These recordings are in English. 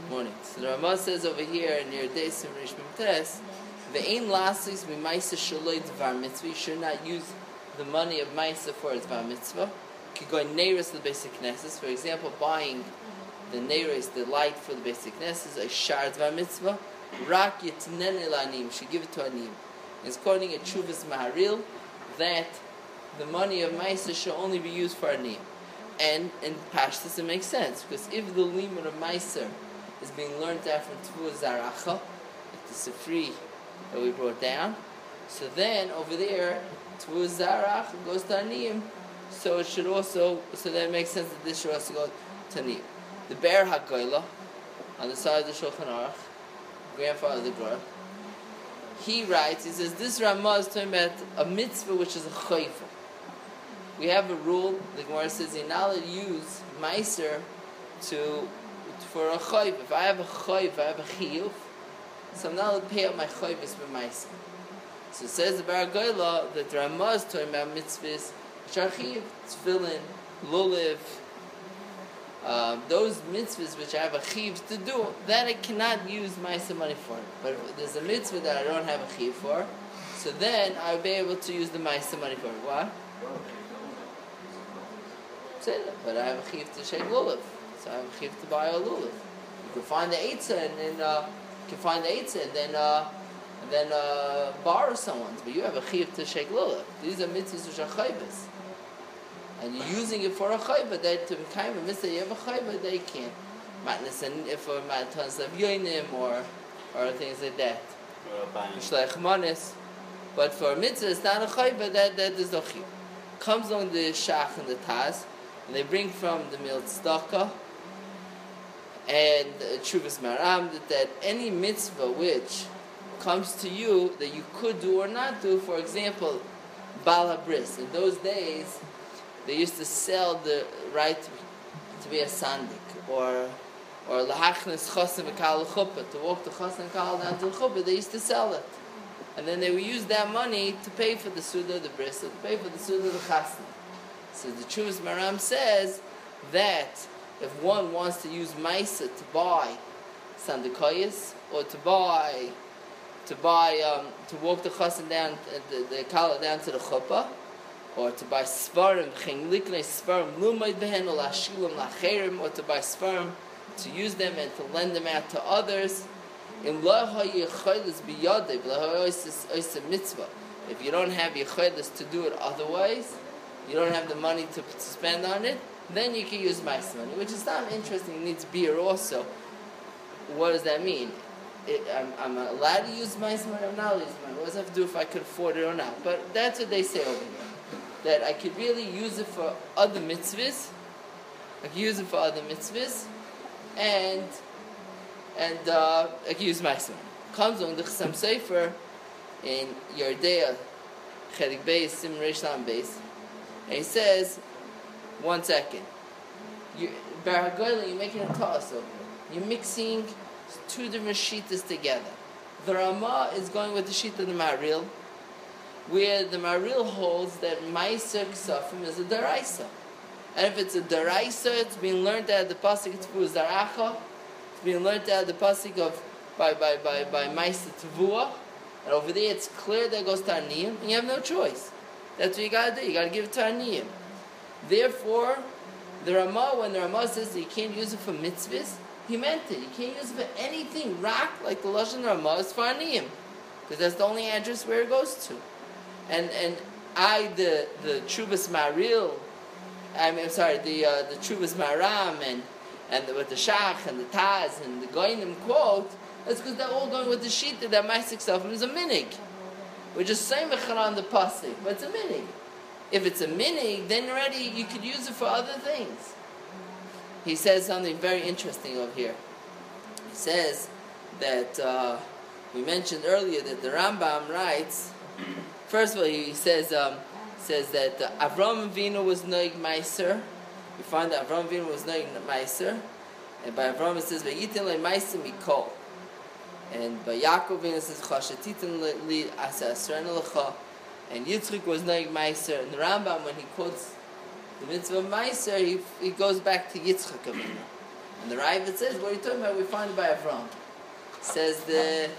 Morning. So the Ramah says over here in your days in Rish Memtes, Ve'ein lasis mimaisa shaloi dvar mitzvah. You should not use the money of Maisa for its bar mitzvah. You could go neiros to the basic knesses. For example, buying the neiros, the light for the basic knesses, a shard dvar mitzvah. Rak yitnen el anim. Should give it to anim. It's quoting a Chuvas Maharil that the money of Maisa should only be used for anim. And in Pashtus it makes sense, because if the limit of Meiser is being learned out from Tvu Zaracha, like the Sifri that we brought down, so then over there, Tvu Zarach goes to Aniyim, so it should also, so that makes sense that this should also go to Aniyim. The Ber HaGoyla, on the side of the Shulchan Aruch, grandfather of the Gur, he writes, he says, this Ramah is talking about a mitzvah which is a chayva. We have a rule, the Gemara says, you're not allowed to use Meiser for a chayv. If I have a chayv, I have a chiyuv, so I'm not allowed to pay out my chayvus for Meiser. So it says the Bar Goyla that the Ramah is talking about mitzvahs, which are chiyuv, tefillin, lulav, those mitzvahs which I have a chiyuv to do, that I cannot use Meiser money for. But if there's a mitzvah that I don't have a chiyuv for, so then I'll be able to use the Meiser money for it. What? But I have a chiv to shake lulav, so I have a chiv to buy a lulav. You can find the eitzah and then borrow someone's, but you have a chiv to shake lulav. These are mitzvahs which are chayvas, and you're using it for a chayva. That to kind of mitzvah you have a chayva that you can't matnas and for matnas of yoinim or things like that. But for a mitzvah it's not a chayva that is no chiv. Comes along the shach and the taz. And they bring from the Mil Tzedakah and Chuvas Maram that any mitzvah which comes to you that you could do or not do, for example, Bal HaBris. In those days, they used to sell the right to be a sandik, or Lahachnes Chosim V'Kal L'Chuppah, to walk the Chosim and Kal down to the Chuppah. They used to sell it. And then they would use that money to pay for the Suda of the Bris, or to pay for the Suda of the Chasna. So the Chuvas Maram says that if one wants to use Maisa to buy Sandikoyas, or to walk the Chassan down, the Kala down to the Chuppah, or to buy Svarim, Chenglikne Svarim, Lumayd Behen, or Lashilam Lacherim, or to buy Svarim, to use them and to lend them out to others, in Lahayichaylis Biyadeh, Lahayichaylis Mitzvah. If you don't have Yichaylis to do it otherwise, you don't have the money to spend on it, then you can use Meiser money, which is not interesting. It needs beer also. What does that mean? I'm allowed to use Meiser money, I'm not allowed to use money. What does that have to do if I could afford it or not? But that's what they say over here. That I could really use it for other mitzvahs. I could use it for other mitzvahs. And I could use Meiser money. Comes on the Chassam Sofer in Yerdea, Chelik Beis, Sim Reish Lam Beis. And he says, 1 second, Bar HaGoyla, you're making a toss over here. You're mixing two different shittas together. The Ramah is going with the shita of the Maharil, where the Maharil holds that Meiser Ksafim is a daraisa. And if it's a daraisa, it's being learned out of the pasuk Tvu Zaracha, it's being learned out of the pasuk of by Meiser Tvua, and over there it's clear that it goes to Aniyim, and you have no choice. That's what you got to do. You got to give it to Aniyim. Therefore, the Ramah, when the Ramah says that you can't use it for mitzvahs, he meant it. You can't use it for anything. Rak, like the Lashon Ramah, is for Aniyim, because that's the only address where it goes to. And the Chuvas Maril, the Chuvas Maram, and with the Shach and the Taz and the Goinim quote, that's because they're all going with the Shita that Ma'asik Safim is a minig. We're just saying on the pasuk, but it's a minig. If it's a minig, then already you could use it for other things. He says something very interesting over here. He says that we mentioned earlier that the Rambam writes. First of all, he says that Avram Avinu was noig Meiser. We find that Avram Avinu was noig Meiser, and by Avram it says Vayitin le Meiser mikol. And by Yaakov it says Chashatitin li asasren lecha, and Yitzchak was noig Meiser. And the Rambam, when he quotes the mitzvah of Meiser, he goes back to Yitzchak Avinu. And the Ravid says, what are you talking about? We find it by Avram. Says the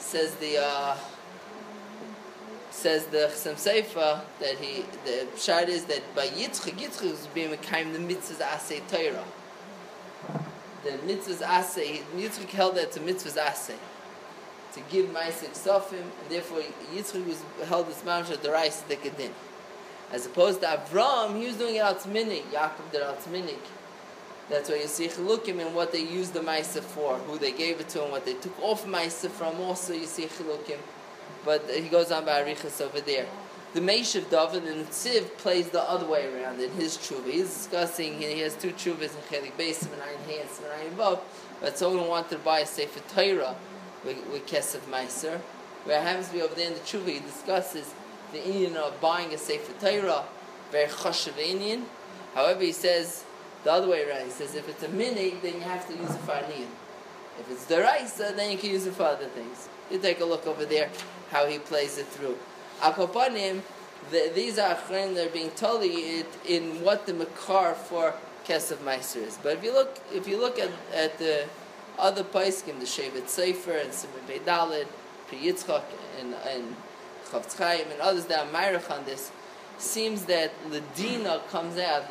Chassam Sofer that the pshat is that by Yitzchak was being mekayim the mitzvahs asay Torah. The mitzvahs asay, Yitzchak held that to mitzvahs asay, to give ma'aseh ksofim, and therefore Yitzchak was held this mamash d'oraisa dekadin. As opposed to Avram, he was doing it al t'minig. Yaakov did al t'minig. That's why you see chilukim in what they used the ma'aseh for, who they gave it to, and what they took off ma'aseh from. Also, you see chilukim. But he goes on by Arichas over there. The Meishav David and Tziv plays the other way around in his tshuva. He's discussing, he has two tshuvas in Chelik Beis, and Ayin Hey and Ayin Vav, but someone wanted to buy a Sefer Torah with Kesef Meiser. Where it happens to be over there in the tshuva, he discusses the Indian of buying a Sefer Torah, very chashav Indian. However, he says the other way around. He says if it's a minig, then you have to use it for aniyim. If it's deraisa, then you can use it for other things. You take a look over there how he plays it through. Akopanim, these are achrein that are being told in what the makar for Kesef Meiser is. But if you look at the other paiskim, the Shevet Sefer and Simon Beidalid, Pri Yitzchak and Chofetz Chaim and others that are ma'arich on this, seems that Ladina comes out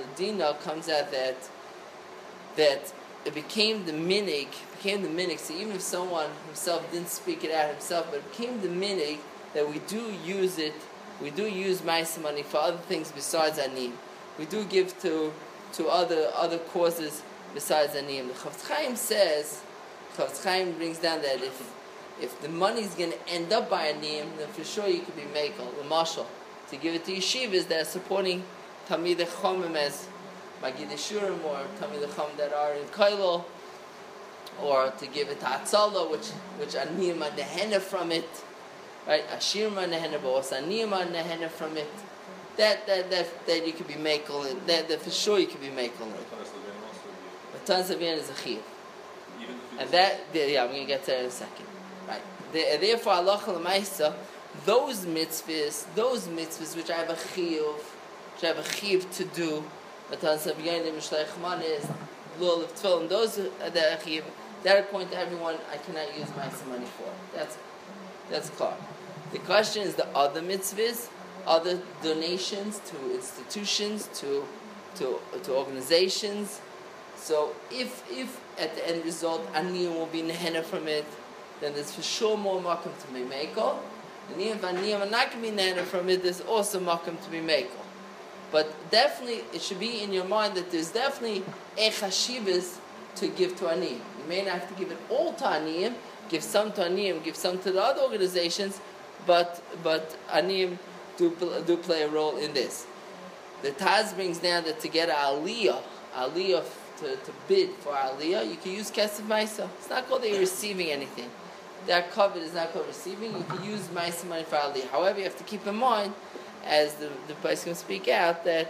that it became the minig. So even if someone himself didn't speak it out himself, but it became the minig that we do use ma'aseh money for other things besides anim. We do give to other causes besides anim. The Chofetz Chaim brings down that if the money is going to end up by anim, then for sure you could be mekel. The mashal to give it to yeshivas that are supporting Talmidei Chomim as Magid Shurim or Talmidei Chomim that are in Kailo, or to give it to Atzala, which aniyim are nehena from it, right? Ashirim are nehena, but also aniyim are nehena from it. That you could be mekel. That for sure you could be mekel. But Tan Savian is a chiyuv, and I'm going to get to that in a second, right? Therefore, Allah l'maisa, those mitzvahs which I have a chiyuv, to do, but Tan Savian and Mishlech Man is lul of tefillin. Those are the chiyuv. That according to everyone, I cannot use my money for. That's clear. The question is the other mitzvahs, other donations to institutions, to organizations. So if at the end result aniyim will be nehena from it, then there's for sure more makom to be mekel. And even if aniyim are not going to be nehena from it, there's also makom to be mekel. But definitely, it should be in your mind that there's definitely a chashivas to give to aniyim. You may not have to give it all to aniyim. Give some to aniyim, give some to the other organizations, but aniyim do play a role in this. The Taz brings down that to get aliyah to bid for aliyah, you can use Kesef Meiser. It's not called that you're receiving anything. That covet is not called receiving. You can use Meiser money for aliyah. However, you have to keep in mind, as the place can speak out, that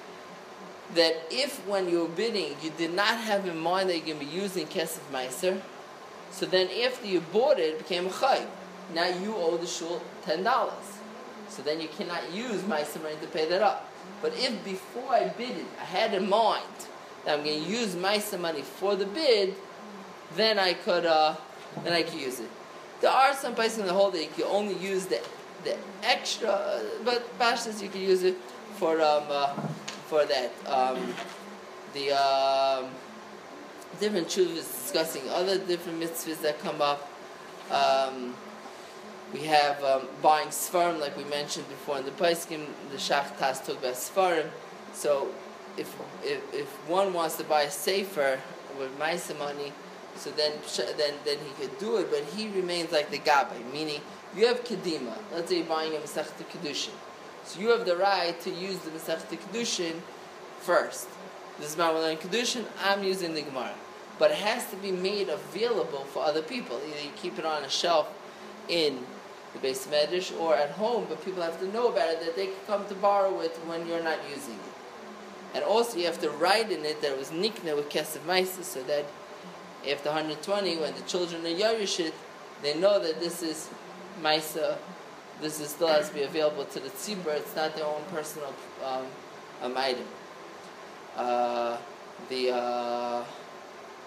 if when you're bidding you did not have in mind that you're going to be using Kesef Meiser, so then after you bought it became a chayv. Now you owe the shul $10. So then you cannot use Meiser money to pay that up. But if before I bid it, I had in mind that I'm going to use Meiser money for the bid, then I could use it. There are some places in the whole that you can only use the extra, but Pashtas you can use it for that. Different chuvas discussing other different mitzvahs that come up. We have buying Sfarim, like we mentioned before in the Paiskim. The Shach Tas talked about Sfarim. So if one wants to buy a Sefer with Meiser money, so then he could do it, but he remains like the Gabbai, meaning you have Kedima. Let's say you're buying a Masechta Kedushin. So you have the right to use the Masechta Kedushin first. This is my learning Kedushin, I'm using the Gemara. But it has to be made available for other people. Either you keep it on a shelf in the Beis Medrash or at home, but people have to know about it, that they can come to borrow it when you're not using it. And also you have to write in it that it was nikna with Kesef Meiser, so that after 120, when the children are Yarishit, they know that this is Meiser, this is still has to be available to the tzibur, it's not their own personal item.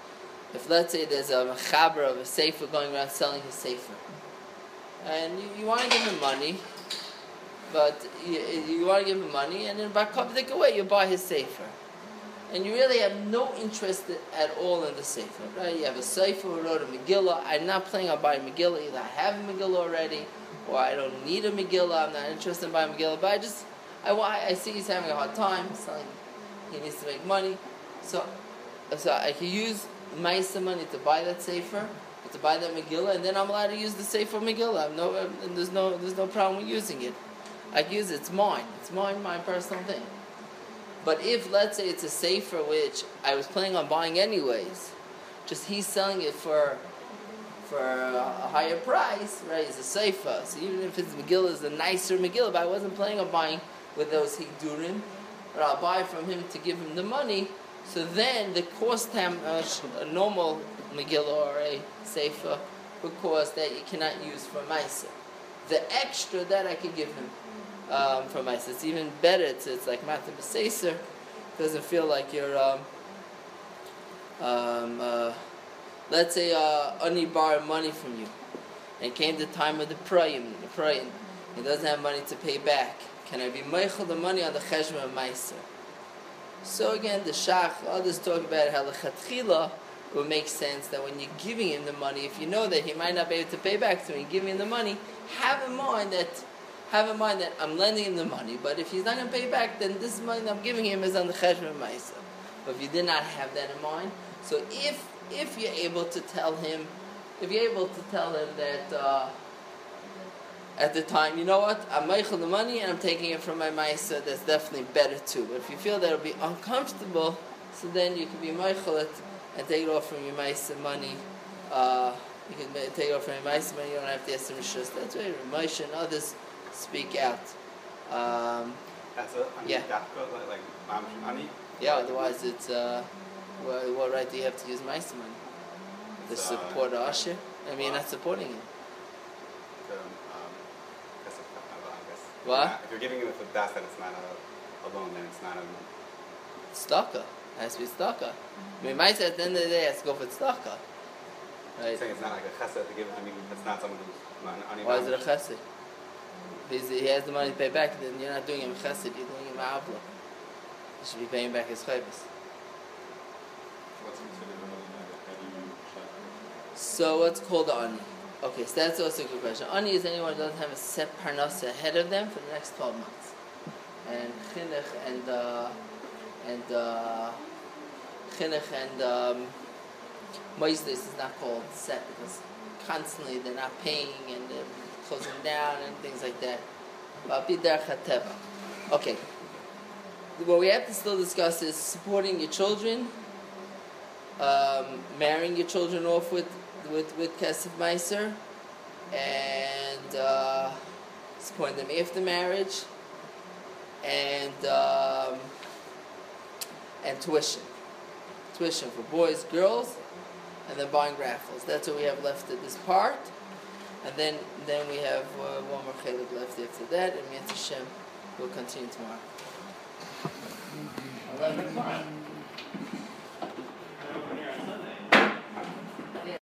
if let's say there's a mechaber of a sefer going around selling his sefer, and you want to give him money, but you want to give him money, and then by Kabbadik away you buy his sefer, and you really have no interest at all in the sefer, right? You have a sefer who wrote a Megillah. I'm not planning on buying Megillah. Either I have a Megillah already, or I don't need a Megillah. I'm not interested in buying Megillah, but I see he's having a hard time selling. He needs to make money, so I can use Maisa money to buy that sefer, to buy that Megillah, and then I'm allowed to use the sefer Megillah. There's no problem with using it. I can use it. It's mine. It's my personal thing. But if, let's say, it's a sefer which I was planning on buying anyways, just he's selling it for a higher price, right? It's a sefer. So even if his Megillah is a nicer Megillah, but I wasn't planning on buying with those hikdurim, but I'll buy from him to give him the money. So then the cost time a normal Megillah or a sefer would cost that you cannot use for Maisa. The extra that I could give him for Maisa, it's even better. It's like Matam B'Seser. Doesn't feel like you're let's say Ani borrowed money from you, and it came the time of the praying. He doesn't have money to pay back. Can I be meichel the money on the cheshbon of Maisa? So again, the Shach, others talk about how the Chatchila would make sense that when you're giving him the money, if you know that he might not be able to pay back to you, and giving him the money, have in mind that I'm lending him the money, but if he's not going to pay back, then this money I'm giving him is on the cheshbon Maisa. But if you did not have that in mind, so if you're able to tell him that at the time, you know what, I'm meichel the money and I'm taking it from my Maisa, that's definitely better too. But if you feel that it'll be uncomfortable, so then you can be meichel it and take it off from your Maisa money. You can take it off from your Maisa money. You don't have to ask him rishus. That's why Ramesh and others speak out. That's a like money. Yeah, otherwise it's what right do you have to use Maisa money? To support Asher? I mean, you're not supporting him. What? If you're giving it with a das that it's not a loan, then it's not a tzedakah. It has to be tzedakah. I mean, Maisa at the end of the day has to go for tzedakah. Right? You're saying it's not like a chesed to give it to me. It's not someone who's on. Why is it a chesed? Because he has the money to pay back. Then you're not doing him chesed. You're doing him avla. You should be paying back his chayvus. What's considered a money? So what's called the ani? Okay, so that's also a good question. Ani is anyone who doesn't have a set parnasa ahead of them for the next 12 months. And chinuch and moislis is not called set because constantly they're not paying and they're closing down and things like that. Okay. What we have to still discuss is supporting your children, marrying your children off with Kesef Meiser, and supporting them after marriage, and tuition for boys, girls, and then buying raffles. That's what we have left at this part, and then we have one more chiluk left after that, and Mitzvah Hashem will continue tomorrow. 11 o'clock.